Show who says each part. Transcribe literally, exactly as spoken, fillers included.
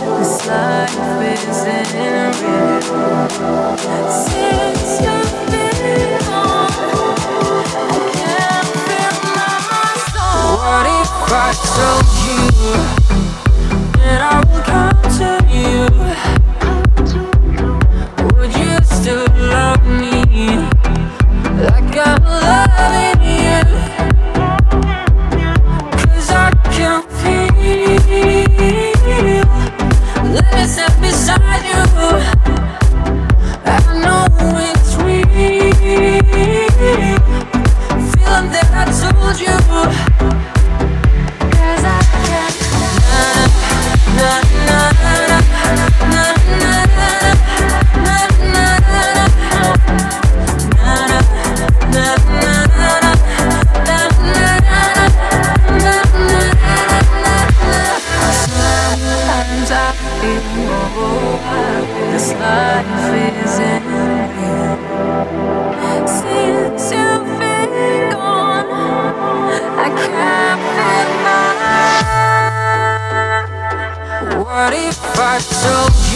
Speaker 1: This life isn't real. Since you've been gone, I can't feel my soul. What if I told you that I will come to you? Would you still love me like I'm loving you? 'Cause I can feel, let me sit beside you. I know it's real, feeling that I told you. 'Cause I can't, na na na na na na na na na na. Sometimes I feel this life isn't real. Since you've been gone, I can't feel my. What if I told